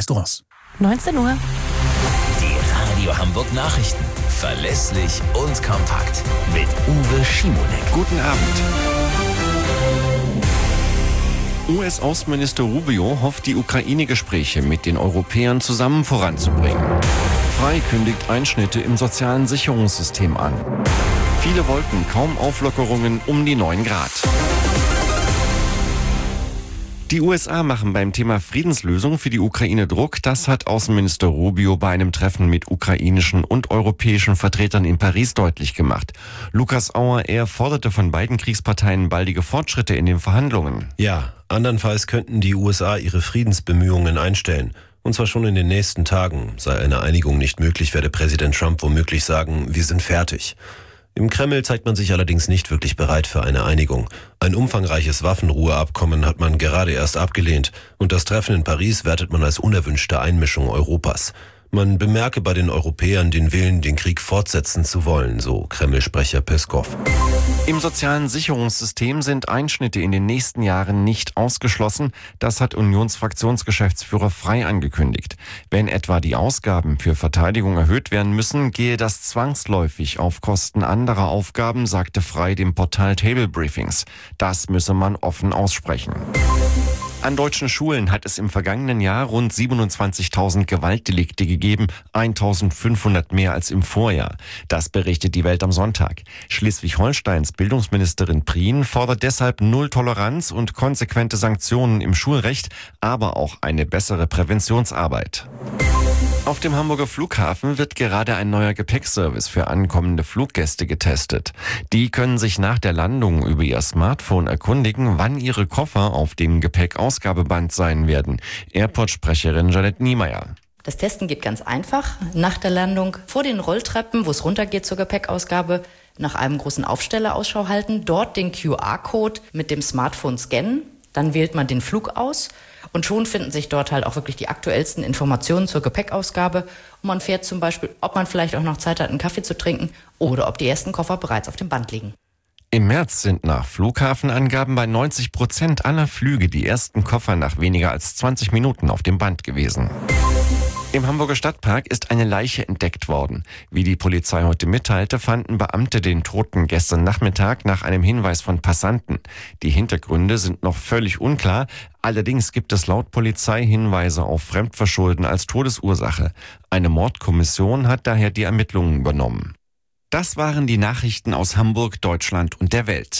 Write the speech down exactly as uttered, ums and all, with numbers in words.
Restaurants. neunzehn Uhr. Die Radio Hamburg Nachrichten. Verlässlich und kompakt. Mit Uwe Schimonek. Guten Abend. U S-Außenminister Rubio hofft, die Ukraine-Gespräche mit den Europäern zusammen voranzubringen. Frei kündigt Einschnitte im sozialen Sicherungssystem an. Viele wollten kaum Auflockerungen um die neun Grad. Die U S A machen beim Thema Friedenslösung für die Ukraine Druck. Das hat Außenminister Rubio bei einem Treffen mit ukrainischen und europäischen Vertretern in Paris deutlich gemacht. Lukas Auer, er forderte von beiden Kriegsparteien baldige Fortschritte in den Verhandlungen. Ja, andernfalls könnten die U S A ihre Friedensbemühungen einstellen. Und zwar schon in den nächsten Tagen. Sei eine Einigung nicht möglich, werde Präsident Trump womöglich sagen, wir sind fertig. Im Kreml zeigt man sich allerdings nicht wirklich bereit für eine Einigung. Ein umfangreiches Waffenruheabkommen hat man gerade erst abgelehnt und das Treffen in Paris wertet man als unerwünschte Einmischung Europas. Man bemerke bei den Europäern den Willen, den Krieg fortsetzen zu wollen, so Kreml-Sprecher Peskov. Im sozialen Sicherungssystem sind Einschnitte in den nächsten Jahren nicht ausgeschlossen. Das hat Unionsfraktionsgeschäftsführer Frei angekündigt. Wenn etwa die Ausgaben für Verteidigung erhöht werden müssen, gehe das zwangsläufig auf Kosten anderer Aufgaben, sagte Frei dem Portal Table Briefings. Das müsse man offen aussprechen. An deutschen Schulen hat es im vergangenen Jahr rund siebenundzwanzigtausend Gewaltdelikte gegeben, eintausendfünfhundert mehr als im Vorjahr. Das berichtet die Welt am Sonntag. Schleswig-Holsteins Bildungsministerin Prien fordert deshalb Null Toleranz und konsequente Sanktionen im Schulrecht, aber auch eine bessere Präventionsarbeit. Auf dem Hamburger Flughafen wird gerade ein neuer Gepäckservice für ankommende Fluggäste getestet. Die können sich nach der Landung über ihr Smartphone erkundigen, wann ihre Koffer auf dem Gepäckausgabeband sein werden. Airport-Sprecherin Janette Niemeyer. Das Testen geht ganz einfach. Nach der Landung vor den Rolltreppen, wo es runtergeht zur Gepäckausgabe, nach einem großen Aufsteller Ausschau halten, dort den Q R-Code mit dem Smartphone scannen. Dann wählt man den Flug aus und schon finden sich dort halt auch wirklich die aktuellsten Informationen zur Gepäckausgabe. Und man fährt zum Beispiel, ob man vielleicht auch noch Zeit hat, einen Kaffee zu trinken oder ob die ersten Koffer bereits auf dem Band liegen. Im März sind nach Flughafenangaben bei neunzig Prozent aller Flüge die ersten Koffer nach weniger als zwanzig Minuten auf dem Band gewesen. Im Hamburger Stadtpark ist eine Leiche entdeckt worden. Wie die Polizei heute mitteilte, fanden Beamte den Toten gestern Nachmittag nach einem Hinweis von Passanten. Die Hintergründe sind noch völlig unklar. Allerdings gibt es laut Polizei Hinweise auf Fremdverschulden als Todesursache. Eine Mordkommission hat daher die Ermittlungen übernommen. Das waren die Nachrichten aus Hamburg, Deutschland und der Welt.